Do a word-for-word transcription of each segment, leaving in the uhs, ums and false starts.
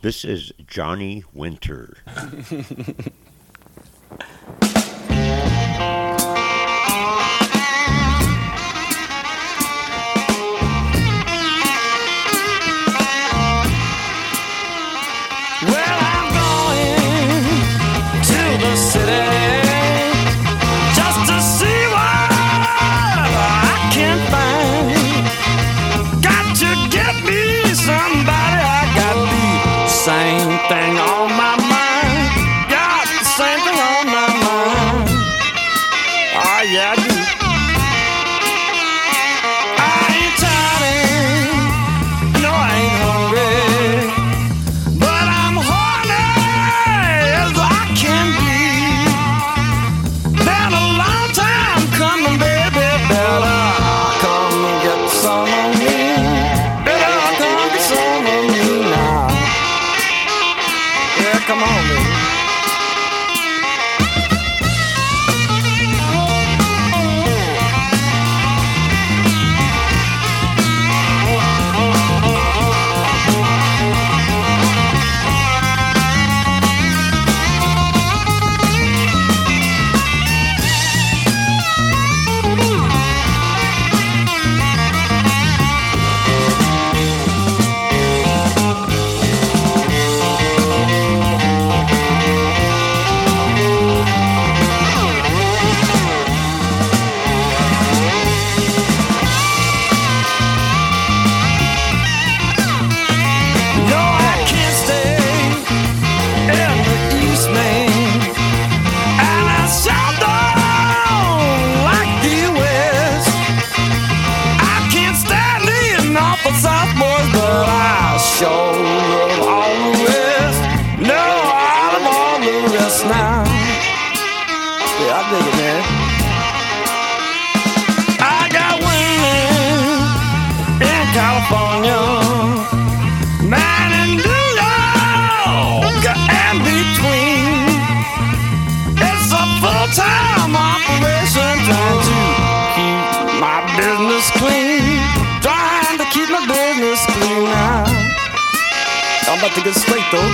This is Johnny Winter. Well, I'm going to the city just to see what I can find. Got to get me somebody. I got the same thing on my mind. Got the same thing on my mind. Oh, yeah, I do. I ain't tired, no, I ain't hungry. Come on, baby. I'm about to get straight though.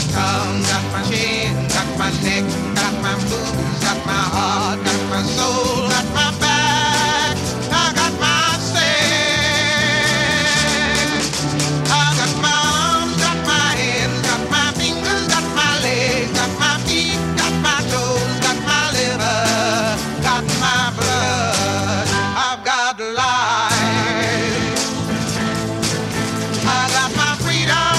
my tongue, got my chin, got my neck, got my boobs, got my heart, got my soul, got my back, I got my sex. I got my arms, got my hands, got my fingers, got my legs, got my feet, got my toes, got my liver, got my blood. I've got life. I got my freedom.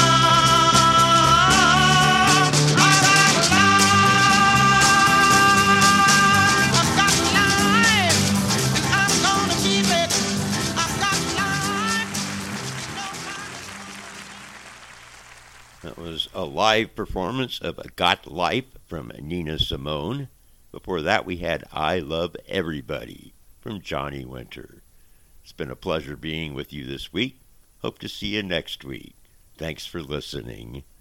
That was a live performance of Got Life from Nina Simone. Before that, we had I Love Everybody from Johnny Winter. It's been a pleasure being with you this week. Hope to see you next week. Thanks for listening.